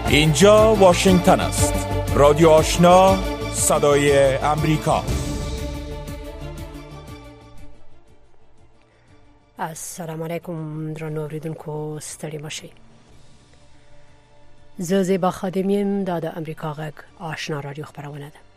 اینجا واشنگتن است. رادیو آشنا، صدای امریکا. السلام علیکم درنو اوریدونکو، ستړي مشئ. زه زیبا خادمیم. دا د امریکا غږ آشنا رادیو خبرونه ده.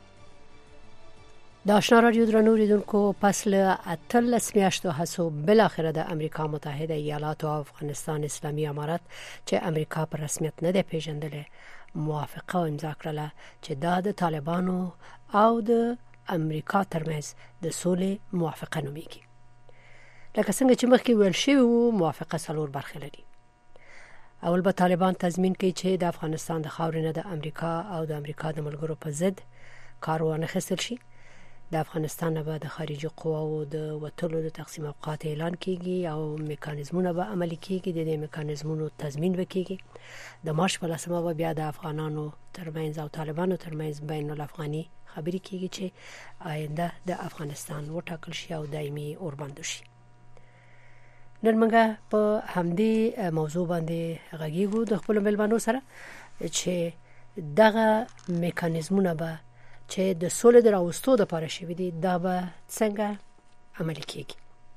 د آشنا رادیو درنو اوریدونکو، پس له 18 میاشتو هڅو بلاخره د امریکا متحده ایالاتو او افغانستان اسلامي امارت چې امریکا په رسمیت نه ده پیژندله، موافقه امضا کړله چې دا د طالبانو او د امریکا ترمنځ د سولې موافقه نومیږي. لکه څنګه چې مخکې ویل شوی وو، موافقه څلور برخې لري. اول به طالبان تضمین کوي چې د افغانستان د خاورې نه د امریکا او د امریکا د ملګرو په ضد کار وانخیستل شي. د افغانستان نه به د خارجي قواو د وټلو د تقسیم اوقات اعلان کیږي او میکانیزمونه به عملي کیږي. د دې میکانیزمونو تضمین وکړي. د مارچ په لسمه به بیا د افغانانو ترمنځ او طالبانو ترمنځ بین الافغاني خبرې کیږي چې آینده د افغانستان وټاکل شي او دایمي اوربند شي. نن موږ په همدې موضوع باندې غږیږو د خپل ملمنو سره چې دغه میکانیزمونه به چې د سولې د راوستو لپاره شوي دي، دا به څنګه عملي کیږي.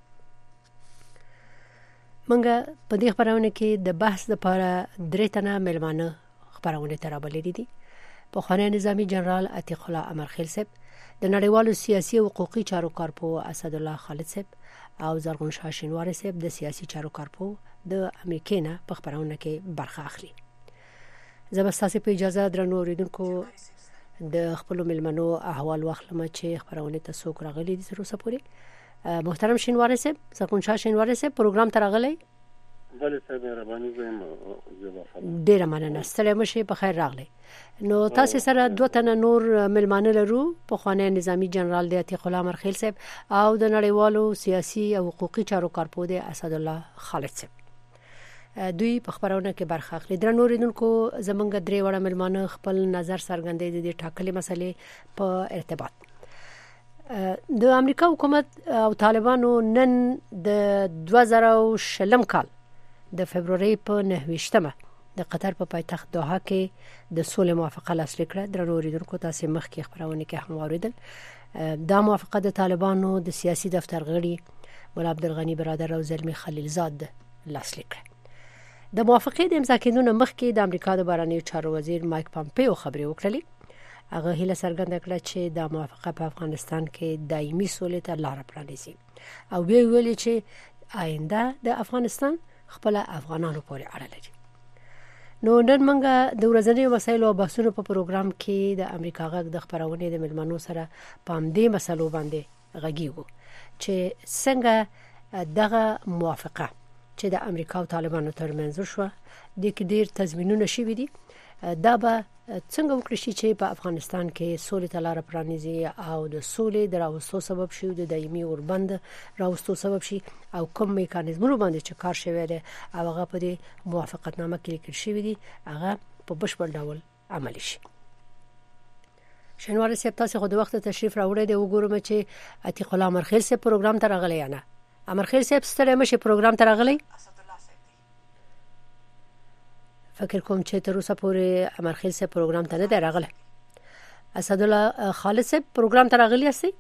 موږ په دې خبرونه کې د بحث لپاره درې تنه ملمانه خبرونه ترابلې دي. پخوانی نظامی جنرال عتیق الله امرخیل صاحب، د نړیوالو سیاسي او حقوقي چارو کارپو اسد الله خالد صاحب او زرغون شاه شینواری صاحب د سیاسي چارو کارپو د امریکا نه په خبرونه کې برخه اخلي. زبستاسي په اجازه درنو اوریدونکو د خپل ملمنو احوال واخلم چې خبرونه ته څوک راغلي دي تر اوسه پورې. محترم شینواری صاحب، زرغون شاه شینواری صاحب، پروګرام ته راغلی؟ بله صاحب، مهرباني زم ډیره مننه. ستړي مشه، په خیر راغلی. نو تاسو سره دوه تنه نور ملمانه لرو، پخوانی نظامی جنرال د عتیق الله امرخیل صاحب او د نړیوالو سیاسي او حقوقي چارو کارپو د اسد الله خالد صاحب. دوی په خبرونه کې برخه اخلي. درنو اوریدونکو، زمونږ درې وړه ملمانه خپل نظر څرګندوي د ټاکلې مسلې په ارتباط. د امریکا حکومت او طالبانو نن د 2020 کال د فبرवरी په 29مه د قطر په پایتخت دوحه کې د سولې موافقه لاسلیک کړه. درنو اوریدونکو، تاسو مخکې خبرونه کې هم اوریدل. دا موافقه د طالبانو د سیاسي دفتر غړي مولا عبدالغنی برادر او زلمی خلیلزاد لاسلیک کړه. د موافقې د امضا کېدو نه مخکې د امریکا د بهرنیو چارو وزیر مایک پامپیو خبرې وکړې. هغه هیله څرګنده کړه چې د موافقه په افغانستان کې دایمي سولې ته لار پرانیزي او بیا ویلي چې آینده د افغانستان خپل افغانانو پورې اړه لري. نو نن موږ د ورځنیو مسایلو او بحثونو په پروګرام کې د امریکا غږ د خبرونې د ملمنو سره پام دې مسلو باندې غږیږو چې څنګه دغه موافقه چې د امریکا او طالبانو ترمنځ شو د کې ډیر تضمینونه شوي دي، دا به څنګه وکړي چې په افغانستان کې سولې ته لار پرانیزي او د سولې د راوستو سبب شي، د دایمي اوربند راوستو سبب شي، او کوم میکانیزمونه باندې چې کار شوی دی او هغه په دې موافقتنامه کې لیکل شوی دی هغه په بشپړ ډول عملي شي. شینواری صاحب، تاسو خو د وخت تشریف راوړی دی. وګورم چې عتیق الله امرخیل صاحب پروګرام ته راغلی یا نه. امرخیل صاحب، ستړي مشه، پروګرام ته راغلی؟ فکر کوم چې تر اوسه پورې امرخیل صاحب پروګرام ته نه دی راغلی. اسد الله خالد صاحب، پروګرام ته راغلی یاستئ؟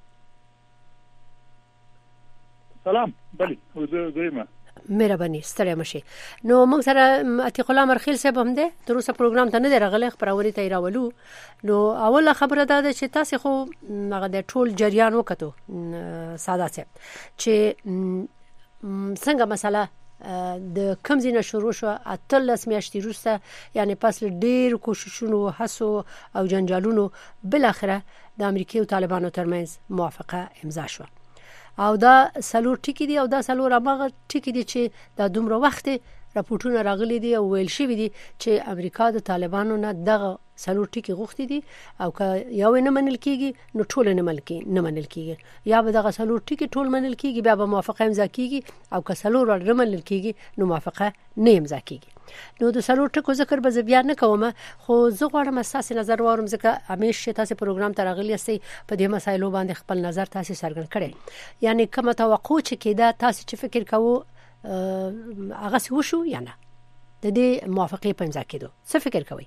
سلام. بله، زه مهرباني، ستړي مشه. نو موږ سره عتیق الله امرخیل صاحب هم دی، تر اوسه پروګرام ته نه دی راغلی، خبرونه ته راولو. نو اوله خبره ده چې تاسو خو هغه د ټول جریان وکړو ساده صاحب چې څنګه مسله د کوم ځای شروع شو 18 میاشتې وروسته، یعنی پس ډیر کوششونو، هڅو او جنجالونو بلاخره د امریکا او طالبانو ترمنځ موافقه امضا شو. او دا سلور ټکی دی او دا سلور هغه ټکی دی چې د دومره وخت راپورټونه راغلي دي او ویل شوی دي چې امریکا د طالبانو نه دغه سلور ټکی غوښتي دي او که یو نه منل کیږي نو ټول نه منل کیږي، یا به دغه سلور ټکی ټول منل کیږي بیا به موافقه امضا کیږي، او که سلور نه منل کیږي نو موافقه نه امضا کیږي. نو د سلور ټکو ذکر به بیا نه کوم، خو زه غواړم اساس نظر وارم ځکه همیشه تاسو پروګرام ته راغلی یاستئ، په دې مسایلو باندې خپل نظر تاسو څرګند کړئ. یعنی کومه توقع چې کېده، تاسو چې فکر کوو هغه څه وشو یا نه؟ د دې موافقه په امضا کېدو څه فکر کوئ؟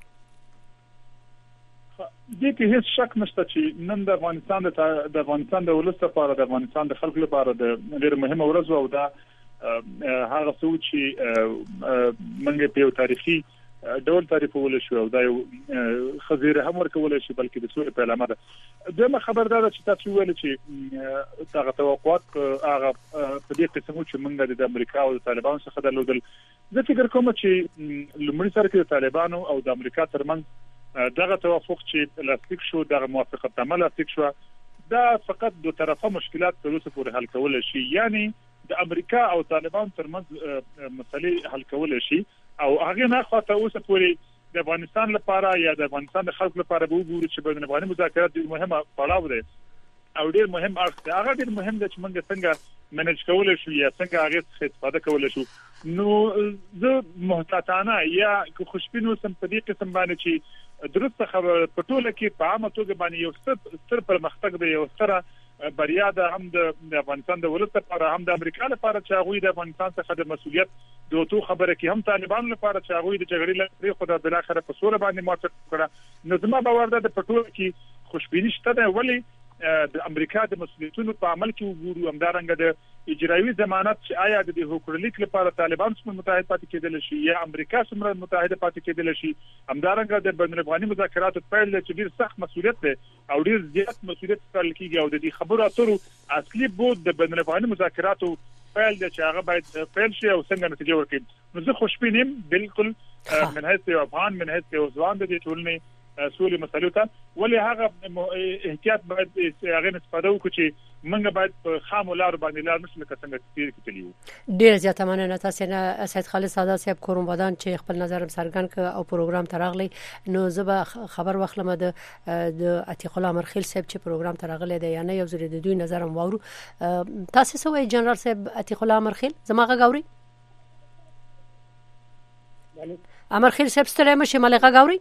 دې کې هیڅ شک نشته چې نن د افغانستان د ولس لپاره د افغانستان د خلکو لپاره د ډېر مهمه ورځ او دا هغه څه چې موږ په یو تاریخي ډول تعریفول شو او دا یو خزیره هم ورکول شي بلکې د سولې په علامه ده. دغه خبر دا چې تاسو ویل چې دغه توقعات هغه په دې قسم چې موږ د امریکا او د طالبانو څخه درلودل. زه فکر کوم چې لومړی سره کې د طالبانو او د امریکا ترمنځ دغه توافق چې لاسلیک شو دغه موافقت عمل لاسلیک شو دا فقط دوه طرفه مشکلات تر اوسه پورې حل کول شي، یعنی د امریکا او طالبان ترمنځ مسلې حل کول شي او هغه نه خاطر اوسه پورې د افغانستان لپاره یا د افغانستان د خلکو لپاره به وګورو چې بین افغاني مذاکرات ډېر مهمه پړاو دی او ډېر مهم اړخ دی. هغه ډېر مهم دی چې موږ څنګه منیج کول شو یا څنګه هغه څخه استفاده کول شو. نو زه محتاطانه یا خوشبینو سم په دې قسم باندې چې درسته خبره په ټوله کې په عامه توګه باندې یو ستر پرمختګ دی، یو ستر بریا ده هم د افغانستان د ولس لپاره هم د امریکا لپاره چې هغه د افغانستان څخه د مسؤلیت دوه خبره کې هم طالبان لپاره چې هغه د جګړې لپاره خدای بل اخره په سوله باندې موافق کړه. نو زما باور ده په ټوله کې خوشبینی شته ده، ولی د امریکا د مسؤلیتونو په عمل کې وګورو همدارنګه د اجرایي ضمانت چې آیا د حکومت لپاره طالبان سره متحد پاتې کېدل شي یا امریکا سره متحد پاتې کېدل شي، همدارنګه د بین الافغاني مذاکراتو په اړه چې ډیر سخت مسؤلیت دی او ډیر زیات مسؤلیت کول کېږي او د دې خبرو اترو اصلي بود د بین الافغاني مذاکراتو فعل د چې هغه باید فعل شي او څنګه نتیجه ورکړي. نو زه خوشبینم بالکل من حیث افغان من حیث ځوان د ټولنې سولې مسلو ته، ولی هغه احتیاط باید هغه استفاده وکړي چې موږ باید په خامو لارو باندې لار نشو لکه څنګه تیر کېدلی وو. ډیر زیاته مننه تاسو نه سید خالد سادات صاحب کوم ودان چې خپل نظر څرګند ک او پروګرام تراغلی. نو زه به خبر واخلم د عتیق الله مرخیل صاحب چې پروګرام تراغلی دی یا نه یو ځل د دوی نظر هم واورو. تاسو سوې جنرال صاحب عتیق الله مرخیل زماغه غوري امرخیل صاحب ستړی مشه ملغه غوري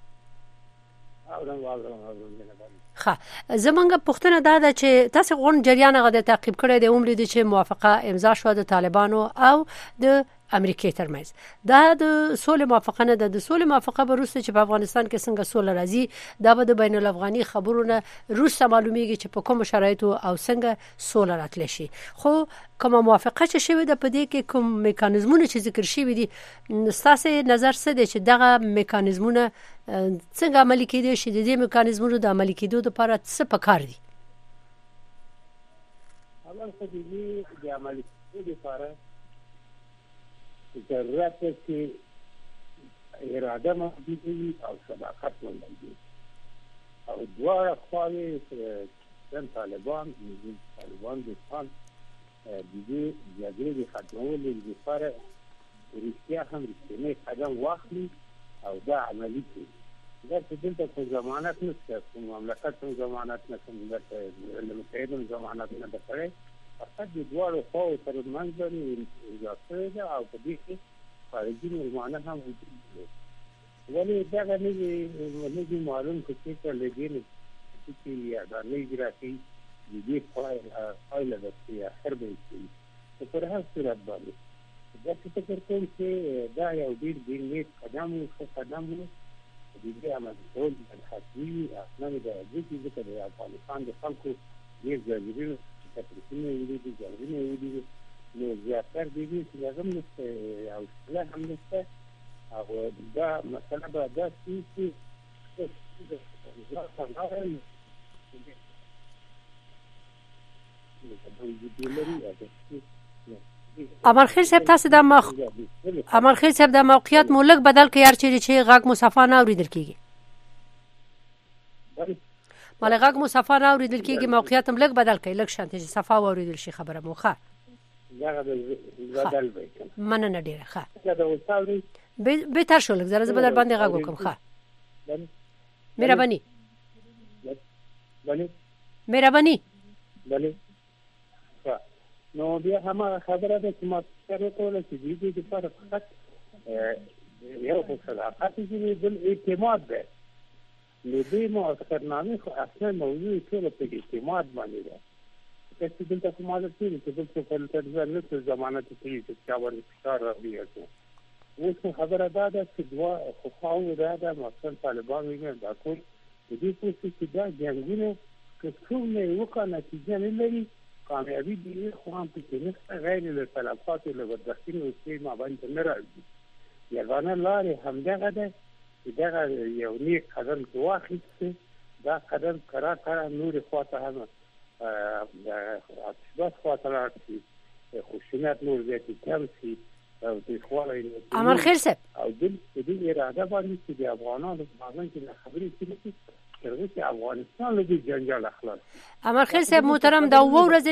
زمونږ پښتنه دا ده چې تاسو غون جریان غو د تعقیب کړی د عمر د چې موافقه امضا شو د طالبانو او د امریکای ترمنځ. دا د سولې موافقه نه ده. د سولې موافقه به روسه چې په افغانستان کې څنګه سوله راځي دا به د بین الافغاني خبرونه روسه معلومیږي چې په کوم شرایطو او څنګه سوله راتلی شي. خو کومه موافقه چې شوی د پدې کې کوم میکانیزمونه چې ذکر شوی دي ستاسو نظر څه دی چې دغه میکانیزمونه څنګه عملي کېدي شي؟ د دې میکانیزمونو د عملي کېدو لپاره څه پکار دي؟ اول څه دي د عملي کېدو لپاره ضرورت ہے کہ ارادہ موجود وي او صداقت موجود وي او دواړه خواوې د طالبان د خان د دې جګړې د ختمولو لپاره رښتیا هم رښتینی قدم واخلي او دا عملي کړي. دا چې دلته کوم ضمانت نشته، کوم مملکت هم ضمانت نه کوي، د متحدینو ضمانت نه ده کړی، فقط د دواړو خواوو تر منځ باندې امضا شوې ده او په دې کې خارجي مېلمانه هم وجود لري. ولې دغه نه دي معلوم که چېرته له دې نه چې یا دا نه اجرا کوي د دې پایله ده چې اخر به یې کوي. خو پر هر صورت باندې داسې فکر کوم چې دا یو ډېر نیک قدم و، ښه قدم و. د دې عملي کول باید حتمي وي، اصلا د دې ځکه د افغانستان د خلکو ډېر ځانګړي تفریحونه ولیدي، جنګونه ولیدي، نو زیاتر دیږي چې لازم نشته او اصلاح هم نشته. او دا مسله به داسې چې امرخیل صاحب تاسو امرخیل صاحب د موقعیت مولک بدل کې یار چې غږ مصافه نه اوریدل کیږي مال غږ مصافه نه اوریدل کیږي موقعیت هم لږ بدل کړئ لږ شانته چې صفه اوریدل شي خبره موخه دا بدل وي مننه ډیره ښه به تر شو لږ زره بدل باندې غږ وکم ښه مهرباني مهرباني نو بیا هم خبره ده چې ما سره کوله چې دې لپاره فقط یو څه صداقت چې بل اعتماد ده. نو دې موافقتنامې خو اصلا موضوع ټول په اعتماد باندې ده. چې دلته کومه ده چې بل څه په تدبیر نه ضمانت کوي چې چا ورته فشار راوړي. اوس خبره ده چې دوا خو ده مثلا طالبان ویل دا ټول د دې څه چې دا جنگونه که څومره وکړي نتیجه نه لري کامیابی دی خو هم په کې نه غیر له تلفات له بدبختۍ او چې ما باندې نه راځي یوانه لارې همدغه ده چې دا یو نیک قدم واخیسته دا قدم کرا نور خواته هم بس خواته راځي خوشینات نور دې کم شي او د خوالای امر خیر صاحب او دې اراده باندې چې د افغانانو باندې چې خبرې کړي چې افغانستان له جنجال اخلاص امر خیر صاحب محترم دا ورځ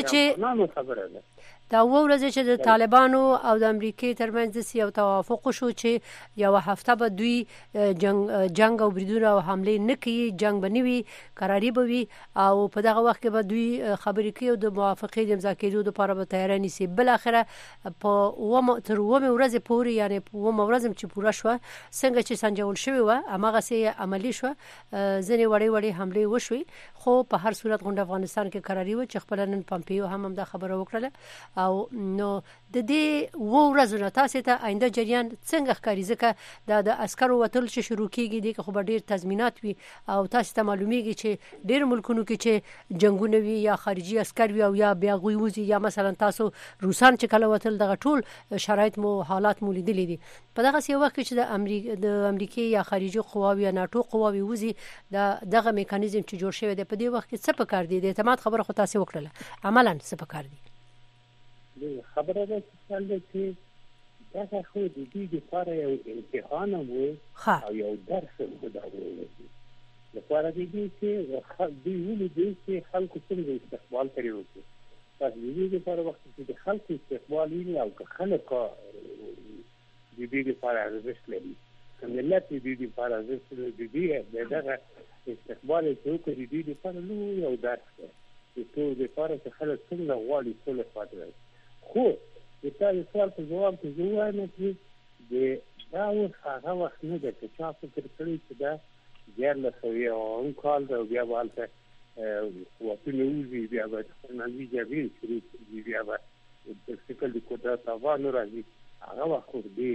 چې د طالبانو او د امریکای ترمنځ یو توافق شو چې یو هفته به دوی جنگ او بریدونه او حمله نه کوي جنگ بنوي قراری بوي او په دغه وخت کې به دوی خبرې کوي او د موافقې د امضا کېدو لپاره به تیار نيسي بل اخره په تر ومه ورځ پورې یعنی په ومه ورځ چې پوره شو څنګه چې سنجول شوی و هغه سي عملی شو ځنې وړي حمله وشوي خو په هر صورت غونډه افغانستان کې قراری و چې خپل نن پمپیو هم دا خبره وکړه او نو د دې ورځو تاسو ته آینده جریان څنګه ښکاري ځکه د عسکرو وتل چې شروع کیږي د خو ډیر تضمینات وي او تاسو ته معلومیږي چې ډیر ملکونو کې چې جنگونه وي یا خارجي عسكر وي او یا بیا غوي یا مثلا تاسو روسان چې کله وتل دغه ټول شرایط مو حالات مو لیدلې دي په دغه سی وخت چې د امریکای یا خارجي قواوی یا ناتو قواوی وزي دغه میکانیزم چې جوړ شوی دی په دې وخت کې څه پکار دي د اعتماد خبره خو تاسو وکړه عملاً څه پکار دي خبره ده چې دا خو د دې لپاره یو امتحان وو او یو درس وو دا وو لپاره دې چې دوی چې خلکو څنګه استقبال کوي تاسو دې لپاره وخت چې د خلکو استقبال وي او که خلک دې لپاره ارزښت لري ملت دې لپاره ارزښت لري دغه استقبال چې وکړي دې لپاره یو درس دی چې ټول لپاره چې خلک څنګه غواړي ټول خاطر خو د تاسو سوال په جواب کې وایم چې د دا هغه وخت نه ده چې تاسو فکر کړی چې دا ګرله سوي او کال دا بیا والته وقتی نوزی بیا باید نزدیک جوی شروع بیا باید دستکل دی قدرت آوانو راځي هغه وخت دی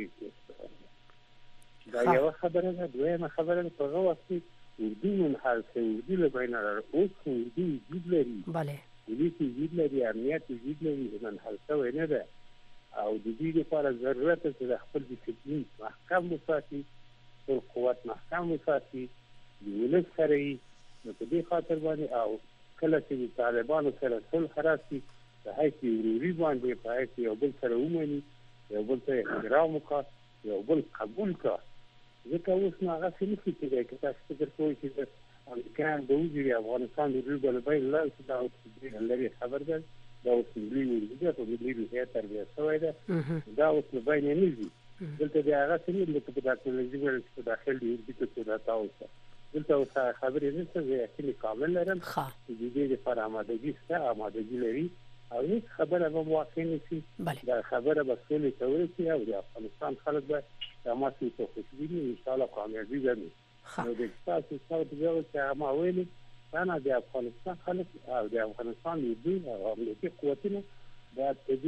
دا یو خبره ده دویمه خبره ده په هغه وخت کې اردو منحل شوی اردو له بین اوس اردو وجود لري بله پولیس وجود لري امنیت وجود لري منحل شوی نه ده او د دې لپاره ضرورت ده چې خپل ډیسپلین محکم وساتي خپل قوت محکم وساتي د ولس سره نو په دې خاطر باندې او کله چې طالبانو سره صلح راسي د هیڅ وروري باندې په هیڅ یو بل سره ومني یو بل ته احترام وکړي یو بل قبول کړي ځکه اوس نو هغه څه نشي کېدای چې تاسو فکر کوئ چې امریکایان د وزیر افغانستان د ریبل بین لا چې دا اوس لري خبر ده دا اوس ملي ورځي په ملي ریاست تربیه شوی ده دا اوس نه بین نه دي دلته د هغه څه نه په ټکنالوژي ورته په داخل دی چې دا تاسو دلته اوس خبرې نشته چې اصلي کامل لرم چې دې لپاره آمادګي لري او هیڅ خبره به واقع نشي دا خبره به ټول توري او د افغانستان خلک به تماسي ته خوشبیني ان شاء الله کامیابی وي نو د تاسو څو دغه چې ما ویلي انا د افغانستان خلک او د افغانستان د امنیتي قوتونو دا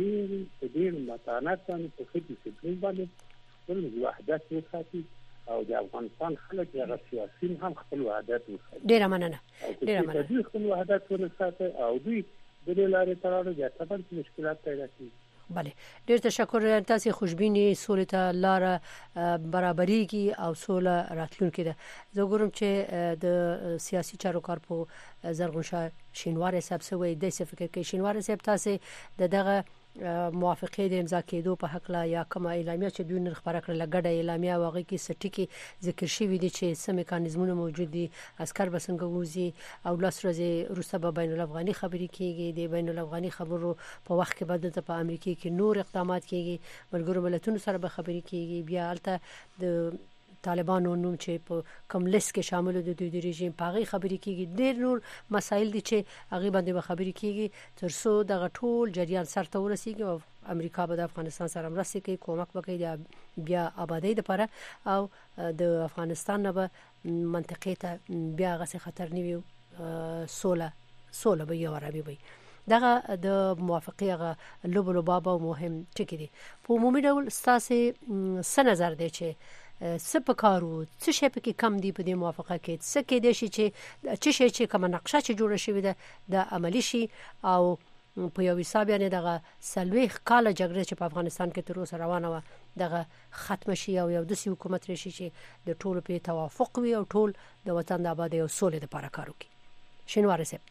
تدیر متانات په خپل سیستم باندې خپل وحدت وساتي او د افغانستان خلک هغه سیاسيين هم خپل وحدت وساتي ډیر مننه دوی خپل وحدت وساتي او دوی د لارې ترانه د تبر مشکلات پیدا کوي بله ډیر تشکر تاسو خوشبینی سولې ته لار برابرېږي او سوله راتلونکې ده زه ګورم چې د سیاسي چارو کارپو زرغون شاه شینواری صاحب سوی د فکر کې شینواری صاحب تاسو دغه موافقه د امضا کېدو په حق لا یا کومه اعلامیه چې دوی نن خبره کړل ګډه اعلامیه واغې کې سټیکی ذکر شوی دي چې سم میکانیزمونه موجود دي عسكر بسنګ وزي او لاس ورځې روسه به بین الافغاني خبرې کیږي د بین الافغاني خبرو په وخت کې بعد په امریکا کې نور اقدامات کیږي ملګرو ملتونو سره به خبرې کیږي بیا البته د طالبانو نوم چې په کوم لیست کې شامل دي د رژیم پاغي خبرې کیږي ډېر نور مسایل دي چې هغه باندې به خبرې کیږي ترڅو دغه ټول جریان سره ورسیږي او امریکا به د افغانستان سره مرسته کوي کومک وکړي د بیا آبادی لپاره او د افغانستان نه به منطقې ته بیا غسه خطر نیوي سوله به یو عربي وي دغه د موافقه لوبلو بابا مهم ټکی دي په عمومي ډول ستاسو څه نظر دی چې څه پکارو څه شي پکې کم دی په دې موافقه کې څه کې دي چې کوم نقشه چې جوړه شوې ده د عملی شي او په یو حساب یعنی دغه سلويخ کال جګړه چې په افغانستان کې تر اوسه روانه و دغه ختم شي او یو د حکومت راشي چې د ټولو په توافق وي او ټول د وطن د آبادی او سولې لپاره کار وکړي شینوار صاحب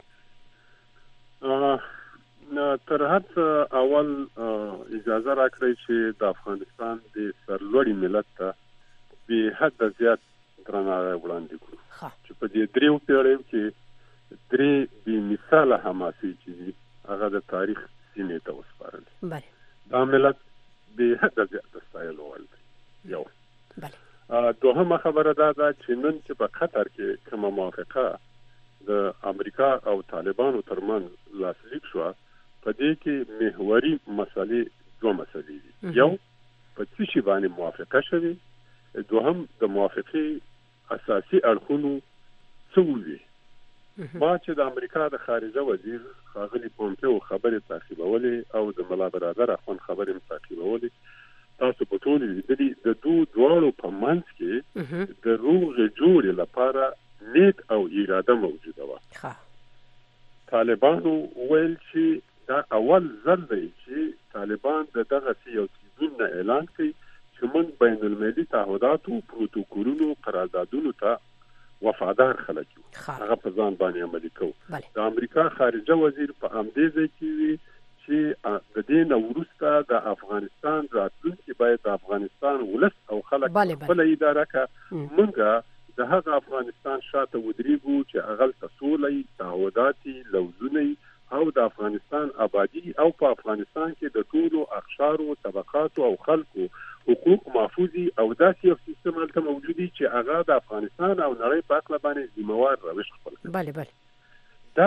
تر هڅه اول اجازه راکړئ چې د افغانستان د سرلوړي ملت ته به حد زیات درناوی وړاندې کړو چې په دې دریو پیړیو کې درې بې مثاله حماسي چې هغه د تاریخ سینې ته وسپارل. بله دا ملت به حد زیات ستایلو ول یو. بله دوهمه خبره دا ده چې نن چې په قطر کې کومه موافقه د امریکا او طالبانو ترمنځ لاسلیک شو په دې کې محوري مسلې دوه مسلې دي. یو په څه شی باندې موافقه شوه، دوهم د موافقې اساسي اړخونو څه وي. ما چې د امریکا د خارجه وزیر ښاغلي پومپیو خبرې تعقیبولې او د ملا برادر اخوان خبرې تعقیبولې، تاسو په ټول لیدلي د دوه په منځ کې د روغ جوړ لپاره نیت او اراده موجوده و. طالبانو ویل چې دا اول ځل دی چې طالبان دغه یو تیزون اعلان کوي چې موږ بین المللي تعهداتو پروتوکولونو قراردادونو ته وفادار خلک یو، هغه په ځان باندې عملي کوو. د امریکا خارجه وزیر په همدې ځای کې وی چې د دې نه وروسته د افغانستان راتلونکي باید د افغانستان ولس او خلک خپل اداره کړي. موږ د هغه افغانستان شاته ودرېږو چې هغه تسولي تعهداتي لوزونی او د افغانستان آبادی او په افغانستان کې د ټولو اقشارو طبقاتو او خلکو حقوق محفوظي او داسې یو سیستم هلته موجودي چې هغه د افغانستان او نړۍ په اړه باندې ذمہوار روش خپل کړي. بله دا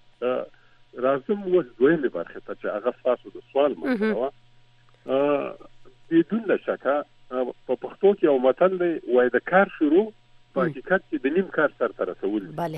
راځم اوس دویمه برخه ته چې هغه تاسو د سوال مطلب بدون شکه په پښتو کې یو متل دی وای د کار شروع په حقیقت کې د نیم کار سره رسول. بله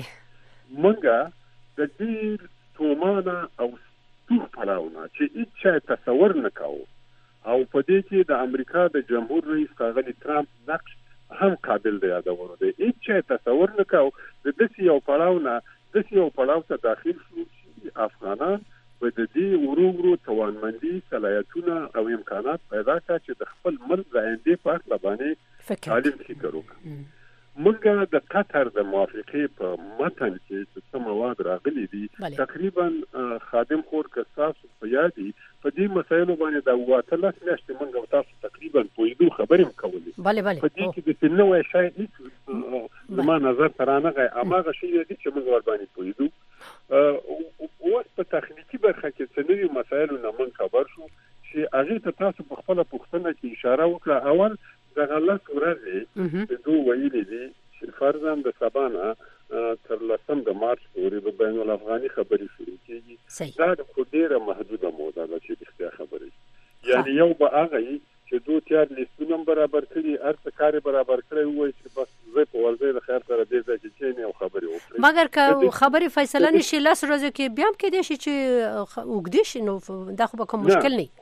مونږه د دې تومانه او ستوخ پلاونه چې هیڅ تصور نه کاوه او په دې کې د امریکا د جمهور رئیس ښاغلي ترامپ نقش هم قابل دی یادونه دی. هیڅ تصور نه کاوه د دې یو پړاو ته داخل شو چې افغانان په دې ورو توانمندي صلاحیتونه او امکانات پیدا کړي چې د خپل ملک د آینده په اړه باندې تعلیم فکر وکړي. موږ د قطر د موافقې په متن کې چې مواد راغلي دي تقریبا خادم خور کساس په یادي په دې مسایلو باندې د واتلس میاشتې موږ تاسو تقریبا په دې خبرې مکولې. بله په دې کې د نوې شای هیڅ زما نظر ترانه هغه شی دی چې موږ ور باندې پوهیدو. اوس په تخنیکی برخه کې څه نوي مسایلو نه موږ خبر شو چې هغه ته تاسو په خپل پوښتنه کې اشاره وکړه. اول د غلط ورځې د دوه ویلې دي چې فرضاً د سبانه تر 10 د مارچ پورې په بین الافغاني خبرې شروع کیږي. دا د ډیره محدوده موده ده چې د اختیار خبرې یعنی یو به هغه چې دوه تیار لیستونه برابر کړي ارڅ کار برابر کړي وای چې بس زه په ولځي د خیر سره دې ځکه چې نه خبرې وکړي. مګر که خبرې فیصله نشي لاس ورځې کې بیا هم کې دي چې وګدي شي نو دا خو به کوم مشکل نه.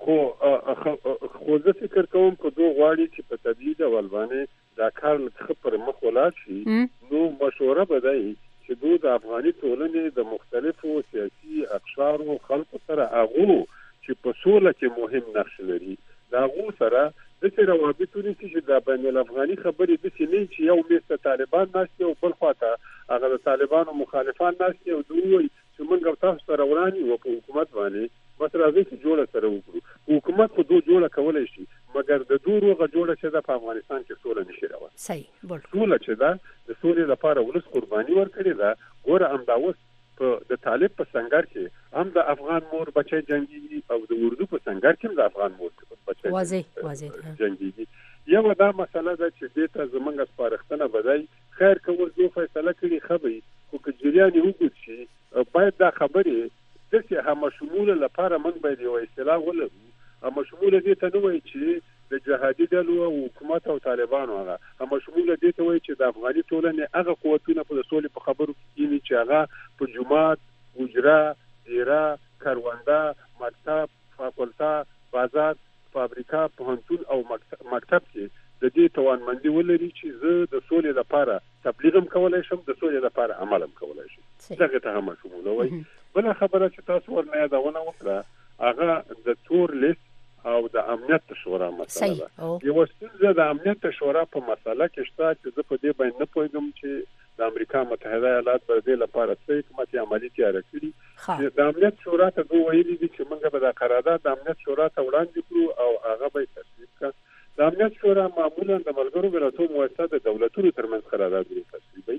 خو زه فکر کوم په دوه غواړي چې په تدریج ډول باندې دا کار مخ پر مخ ولاړ شي نو مشوره بدای چې دوی د افغاني ټولنې د مختلفو سیاسي اقشارو خلکو سره هغه چې په سوله کې مهم نقش لري دا غو سره د څه روابط ونیسي چې د بین الافغاني خبرې د څه نه چې یو مست طالبان ناشته او بل خواته هغه د طالبانو مخالفان ناشته او دوی چې موږ تاسو سره ورانی او په حکومت باندې بس راځي چې جوړه سره وکړو. حکومت خو دوه جوړه کولای شي مګر د دوه روغه جوړه چې د افغانستان کې سوله نشي راوړل. صحیح بول سوله چې دا د سولې لپاره ولس قرباني ورکړي دا ګوره هم دا اوس په د طالب په څنګه کې هم د افغان مور بچي جنگي او د اردو په څنګه کې د افغان مور بچي واضح جنگي. یو دا مسله ده چې د ته زمونږ سپارښتنه بدای خیر کوم زو فیصله کړي خبري خو که جریان وګورئ شي باید دا خبره د څه هم شمول لپاره موږ باید یو اصطلاح ولرو. هم شمول دې ته نه وایي چې د جهادي ډلو او حکومت او طالبانو هغه هم شمول دې ته وایي چې د افغاني ټولنې هغه قوتونه په سولې په خبرو کې چې هغه په جماعت وجره دیره کرونده، مکتب، فاکولته، بازار، فابریکه، پوهنتون او مکتب کې د دې توانمندي ولري چې زه د سولې لپاره تبلیغ هم کولای شم، د سولې لپاره عمل هم کولای شم. دغه ته هم شمول وای. بل خبره چې تاسو ورنه یادونه وکړه هغه د تور لیست او د امنیت شورا مسله ده. یو څه د امنیت شورا په مسله کې شته چې زه په دې باندې نه پوهیږم چې د امریکا متحده ایالات پر دې لپاره څه حکومت عملی تیار کړی. د امنیت شورا ته دوه ویلي دي چې موږ به د قرارداد د امنیت شورا ته وړاندې کړو او هغه به تصویب کړي. د امنیت شورا معمولا د ملګرو ملتونو مؤسسه د دولتونو ترمنځ قراردادونه تصویبوي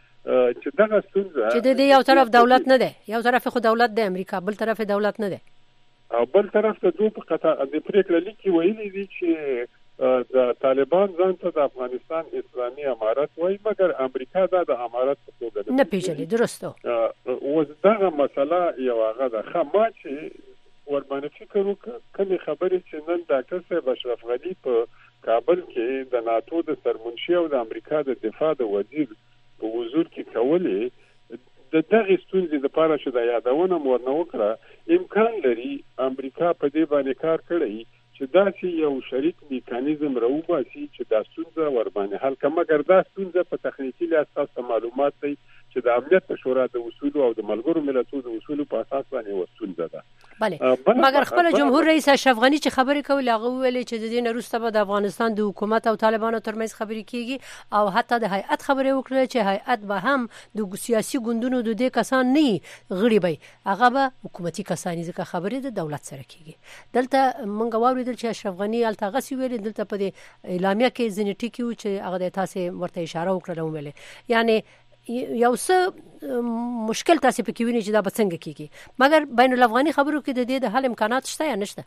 چې دغه ستونزه چې د یو طرف دولت نه ده، یو طرف خو دولت د امریکا، بل طرف دولت نه ده، او بل طرف ته دوه په قطار د پریکړه لیکي ویلي دي چې د طالبان ځان ته د افغانستان اسلامي امارت وایي، مګر امریکا دا د امارت په توګه نه پیژني. درسته. اوس دغه مسله یو هغه ده. خما چې ورباندې فکر وکړه کومې خبرې چې نن ډاکټر صاحب اشرف غني په کابل کې د ناتو د سرمنشي او د امریکا د دفاع د وزیر په حضور کې کولې، د دغه ستونزې لپاره چې د یادونه ورنه وکړه امکان لري امریکا په دې باندې کار کړی چې داسې یو شریک میکانیزم راوباسي چې دا ستونزه ورباندې حل کړي. مګر دا ستونزه په تخنیکی لحاظ معلومات دی چې د امنیت شورا د اصول او د ملګرو ملتونو د اصول په اساس باندې وستونزه ده. بله، مګر خپل جمهور رئیس اشرف غني چې خبرې کولې هغه ویلي چې د دې نه وروسته به د افغانستان د حکومت او طالبانو ترمنځ خبرې کیږي او حتی د هیئت خبرې وکړه چې هیئت به هم د سیاسي ګوندونو د دې کسان نه غړي وي، هغه به حکومتي کسان ځکه خبرې د دولت سره کیږي. دلته موږ واوریدل چې اشرف غني الته غسی ویل، دلته په دې اعلامیه کې ځینې ټکي و چې هغه د تاسو ورته اشاره وکړه ویل، یعنی یو څه مشکل تاسو پکې ویني چې دا به څنګه کیږي، مګر بین الافغاني خبرو کې د دې د حل امکانات شته یا نشته؟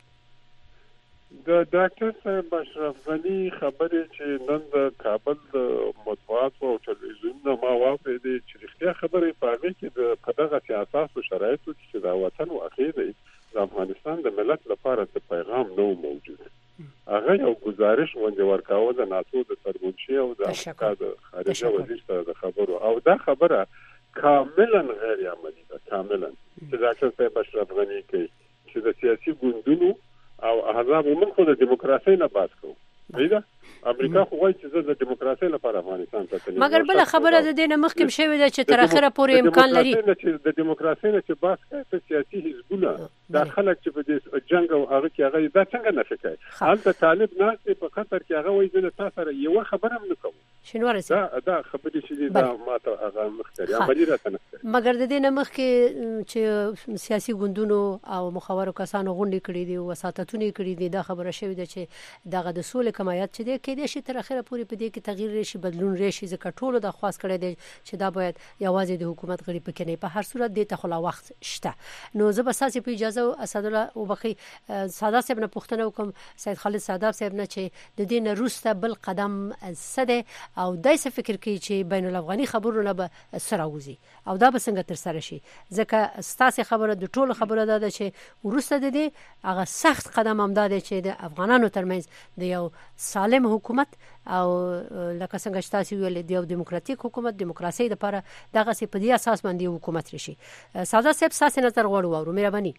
د ډاکټر صاحب اشرف غني خبرې چې نن د کابل د مطبوعاتو او ټلویزیونونو ما واورېدې چې رښتیا خبرې په هغه کې د دغه سیاست او شرایطو چې د وطن او عقیده د افغانستان د ملت لپاره څه پیغام نه موجود. هغه یو گزارش ونده ورکاوه د ناتو د سرمنشي او د امریکا د خارجه وزیر سره د خبرو، او دا خبره کاملا غیر عملی ده، کاملا چې ډاکټر صاحب اشرف غني کوي چې د سیاسي ګوندونو او احزاب موږ خو د دیموکراسي نه بحث کوو. پیدا امریکا خو وایي چې د دیموکراسي لپاره افغانستان ته تللی، مګر بل خبره د دې نه مخکې شوې ده چې تر اخره پورې امکان لري د دیموکراسي نه چې بحث کوي په سیاسي حزبونه دا خلک چې په دې جنگ او هغه کې هغه دا څنګه نه کوي. هلته طالب ناس په خطر کې هغه وایي چې تاسو سره یو خبره هم نه کوم. شنواره دا خبرې چې دا ماته هغه مختاري عملی راته نه کوي. مګر د دې نه مخکې چې سیاسي ګوندونو او مخاورو کسانو غونډې کړې دي او وساتتونه کړې دي، دا خبره شوې ده چې دغه د سولې کمایت چې د کې د شي تر اخره پورې په دې کې تغییر راشي، بدلون راشي، ځکه ټولو د خواص کړی دی چې دا باید یوازې د حکومت غړي پکې نه، په هر صورت دې ته خلا وخت شته. نو زه به تاسو په اجازه اسد الله وبخي ساده صاحب نه پوښتنه وکم، سید خالد ساده صاحب نه، چې د دې نه روسته بل قدم سده او دای څه فکر کوي چې بین الافغاني خبرونه به سره وځي او دا به څنګه تر سره شي، ځکه ستاسو خبره د ټولو خبره ده چې ورسته د دې هغه سخت قدم هم ده چې د افغانانو ترمنځ د یو سالم حکومت او لکه څنګه چې تاسو ویل د یو دیموکراتیک حکومت دیموکراسي لپاره دغه څه په دې اساس باندې حکومت راشي. ساده صاحب تاسو نظر غواړو او مهرباني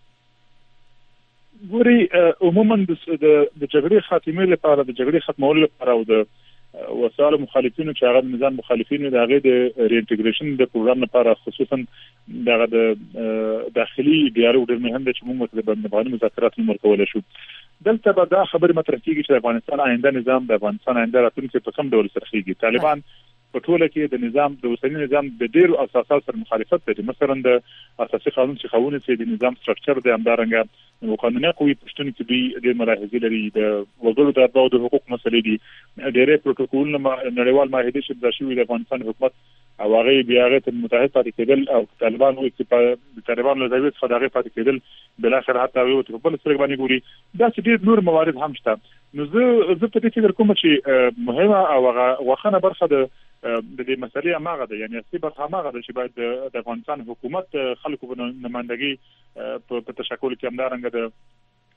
ګوري عموما د جګړې خاتمه لپاره، د جګړې ختمولو لپاره او د وسایل مخالفینو چې هغه نظام مخالفینو د هغه د ری-انټیګریشن د پروګرام لپاره خصوصا دغه د داخلي ډیالوګ ډېر مهم دی چې موږ د بندباني مذاکرات عمر کولای شو. دلته به دا خبره مطرح کیږي چې افغانستان آینده نظام د افغانستان آینده راتلونکي په کوم ډول سره کیږي. طالبان په ټوله کې د نظام د اوسنی نظام د ډیرو اساساتو سره مخالفت لري، مثلا د اساسي قانون چې خاونه چې د نظام سټرکچر د همدارنګه نو قانوني قوی پښتون کې د ملاحظه لري، د وګړو د ارباو د حقوق مسلې دي، ډېرې پروتوکولونه نړیوال معاهده چې د شوی د افغانستان حکومت او هغه بیا هغه متحد پاتې کېدل او طالبان وایي چې د طالبان له ځای څخه دغه پاتې کېدل بل اخر حتی یو ته بل سره باندې ګوري، دا چې ډېر نور موارد هم شته. نو زه په دې فکر کوم چې مهمه او واخنه برخه د دې مسلې هغه ده، یعنی اصلي برخه هغه ده چې باید د افغانستان حکومت خلکو په نمائندګي په تشکل کې همدارنګه د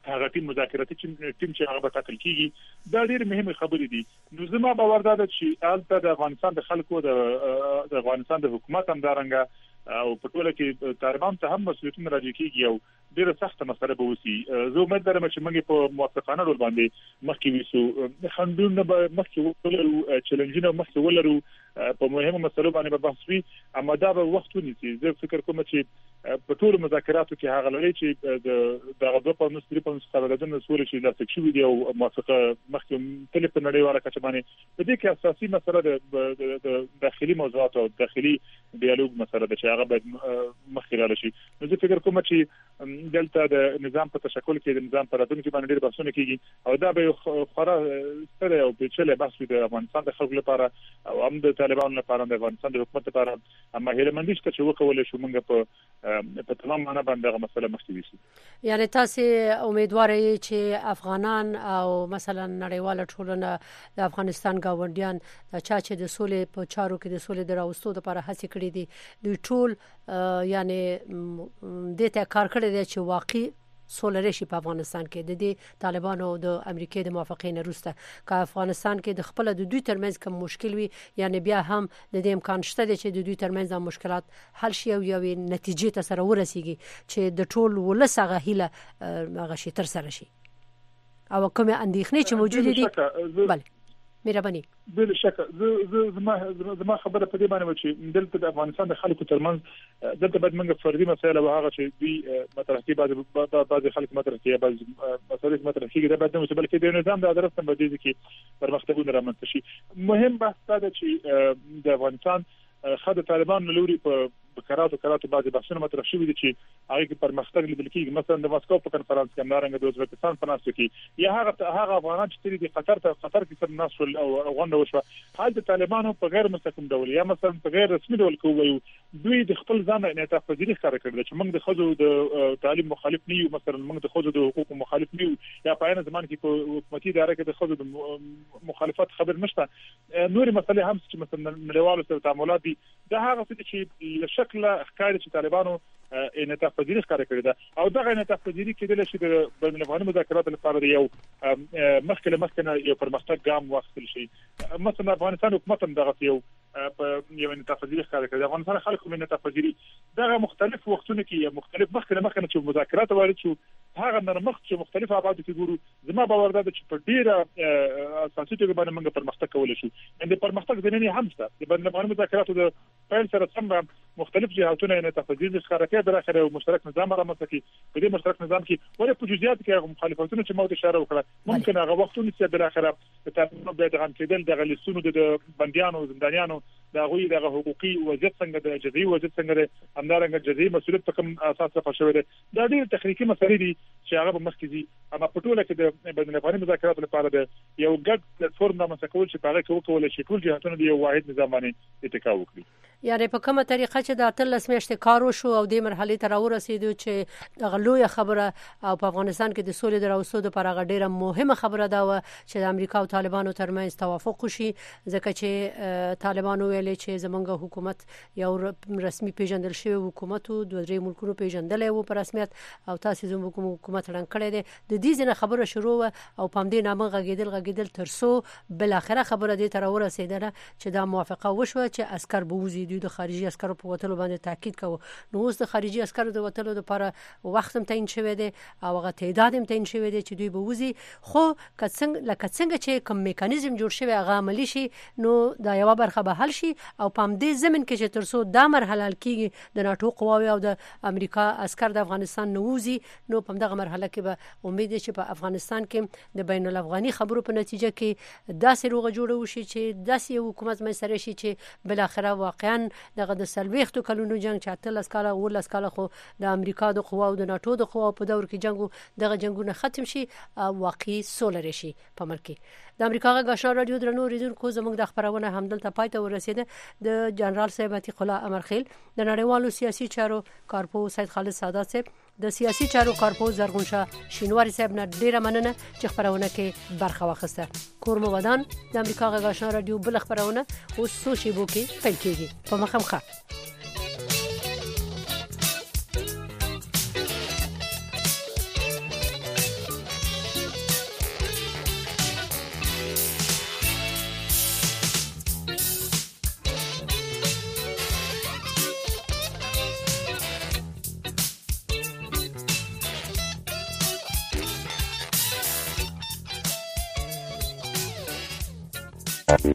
هغه ټیم مذاکراتي ټیم چې هغه به تکل کیږي دا ډېر مهمه خبرې دي. نو زما باور دا ده چې البته د افغانستان د خلکو د افغانستان د حکومت هم دارنګه او په ټوله کې طالبان ته هم مسؤلیتونه راځي کیږي او ډیره سخته مسله به وسی. زه امید لرم چې موږ په موافقانه ډول باندې مخکې وسو خندونه به مخکې ولرو چیلنجونه مخکې ولرو په مهمه مسلو باندې به بحث وي اما دا به وخت ونیسي. زه فکر کوم چې په ټول مذاکراتو کې هغه لري چې د غوډه په نسبت په مستقبلاتونو سوري چې لاسک شوی دی او موافقه مخکې تل په نړیواله کچه باندې په دې کې اساسي مسله د داخلي موضوعات او داخلي ډیالوګ مسله ده چې هغه باید مخکې لاړ شي. نو زه فکر کوم چې دلته د نظام په تشکل کې د نظام پر راتلونکي باندې ډېر بحثونه کیږي او دا به خورا ستره او پیچلې بحث وي د افغانستان د خلکو لپاره او هم د طالبانو لپاره د افغانستان د حکومت لپاره. اما هیله مندي چې وکولای شو موږ په تمام معنا باندې هغه مسله مخکې وشي. یعنی تاسو امیدوار یې چې افغانان او مثلا نړیواله ټولنه د افغانستان گاونډیان چې د سولې په چارو کې د سولې دراوستو لپاره هڅه کړې دي دوی ټول یعنی د ته کار کړی دی چې واقعي سولر شي په افغانستان کې د دې طالبانو او د امریکای د موافقین وروسته که افغانستان کې د خپل د دوی ترمنځ کوم مشکل وي یعنی بیا هم د دې امکان شته چې د دوی ترمنځ د مشکلات حل شي او یو نتیجې ته سره ورسیږي چې د ټول ولسغه هیله هغه شي تر سره شي او کوم اندېښنې چې موجود دي. بله مهرباني. بل شک زما خبره په دې باندې و چې دلته د افغانستان د خلکو ترمنځ دلته باید موږ فردي مسایل او هغه چې دوی مطرح کوي بعض خلک مطرح کوي بعض مسایل مطرح کوي دا باید نو بلکې د نظام د ادارت په دې کې پرمختګونه رامنځته شي. مهم بحث دا چې د افغانستان خد طالبان لوري په کراتو بعضی بحثونه مطرح شوي دي چې هغه کې پرمختګ لیدل کېږي. مثلا د ماسکو په کنفرانس کې همدارنګه د ازبکستان په ناستو کې یا هغه افغانان چې دي قطر کې سره ناستو او غونډه وشوه حال د طالبانو په غیر مستقیم ډول یا مثلا په غیر رسمي ډول کوي دوی د خپل ځان انعطاف پذیری ښکار کړل چې موږ د خځو د تعلیم مخالف نه یو مثلا موږ د خځو د حقوقو مخالف نه یو یا په عین زمان کې په حکومتي اداره کې د خځو د مخالفت خبر نشته. نورې مسلې هم چې مثلا نړیوالو سره تعاملات دي دا هغه څه چې شکل ښکاري چې طالبانو انعطاف پذیری ښکار کړی دا او دغه انعطاف پذیری کېدل شي د بین الافغاني مذاکراتو لپاره یو مخکې یو پرمختګ ګام واخیستل شي. مثلا افغانستان حکومت هم دغه یو انعطاف پذیری ښکار کړی. افغانستان خلکو انعطاف پذیری دغه مختلف وختونه کې مختلف مخکې چې مذاکرات وارد شو هغه نرمښت چې مختلف ابعاد کې ګورو زما باور ده چې په ډیره اساسي توګه باندې موږ پرمختګ کولای شو. د پرمختګ زمینه هم شته د بین الافغاني مذاکراتو د پیل سره سم مختلف جهاتونه انعطاف پذیری ښکار کوي بل اخر مشترک نظام رامنځته کی. په دې مشترک نظام کې ولې په جزئیات کې مخالفتونه چې موږ اشاره وکړه ممکن هغه وختونه چې بل اخر د تاسو به د غم کېدل د غلیسونو د بنديانو زندانیانو د غوي د حقوقي وضعیت څنګه د جزئي وضعیت څنګه د همدارنګه جزئي مسؤلیت په کوم اساس راځي شوی دی. دا ډېر تخنیکی مسلې دي چې هغه په مخکې دي اما په ټوله کې د بین الافغاني مذاکراتو لپاره د یو ګډ پلیټفورم رامنځته کول چې په هغه کې وکولای شي ټول جهاتونه د یو واحد نظام باندې اتکا وکړي. یعنی په کومه طریقه چې د 13 میاشتې کار وشو او د مرحله ته راورسېدو چې د غلوې خبره او په افغانستان کې د سولې دراوستو لپاره غډیره مهمه خبره ده چې د امریکا او طالبانو ترمنځ توافق وشي ځکه چې طالبانو ویل چې زمونږ حکومت یو رسمي پیژندل شوی حکومت او د درې ملکونو پیژندل او په رسمیت او تاسو زموږ حکومت رنګ کړی دی. د دې ځنه خبره شروع او پام دې نامه غږیدل ترسو بل اخره خبره دې تر ورسېدله چې دا موافقه وشوه چې عسكر بوزي د خارجي عسكرو په وټلو باندې تاکید کوي. نو اوس د خارجي عسكرو د وټلو لپاره وخت هم تعین شوی دی او هغه تعداد هم تعین شوی دی چې دوی به وزي خو څنګه چې کوم میکانیزم جوړ شوی هغه عملی شي نو دا یو برخه به حل شي او پام دې زمين کې چې ترسو دا مرحله کېږي د ناتو قواوی او د امریکا عسكر د افغانستان نووزي نو په دغه مرحله کې به امید شي په افغانستان کې د بین الافغاني خبرو په نتیجه کې داسې روغه جوړه وشي چې داسې حکومت مې سره شي چې بل اخره واقعا دغه د سلويختو کلونو جنگ چې 13 کاله ولس کاله خو د امریکا د قواو د ناتو د قواو په دور کې جنگو دغه جنگونه ختم شي او واقعي سولر شي په ملک کې. د امریکا غږ آشنا رادیو درنو ریډونکو زموږ د خبرونه همدلته پاتې ورسېده. د جنرال صاحب عتیق الله امرخیل د نړیوالو سیاسي چارو کارپو سید خالد سادات صاحب د سیاسي چارو کارپو زرغونشاه شینواری صاحب نه ډیره مننه چې خبرونه کې برخه واخیسته. کورمو ودان د امریکا غږ آشنا رادیو بل خبرونه اوس سوشي بو کې پیل کیږي په مخم ښه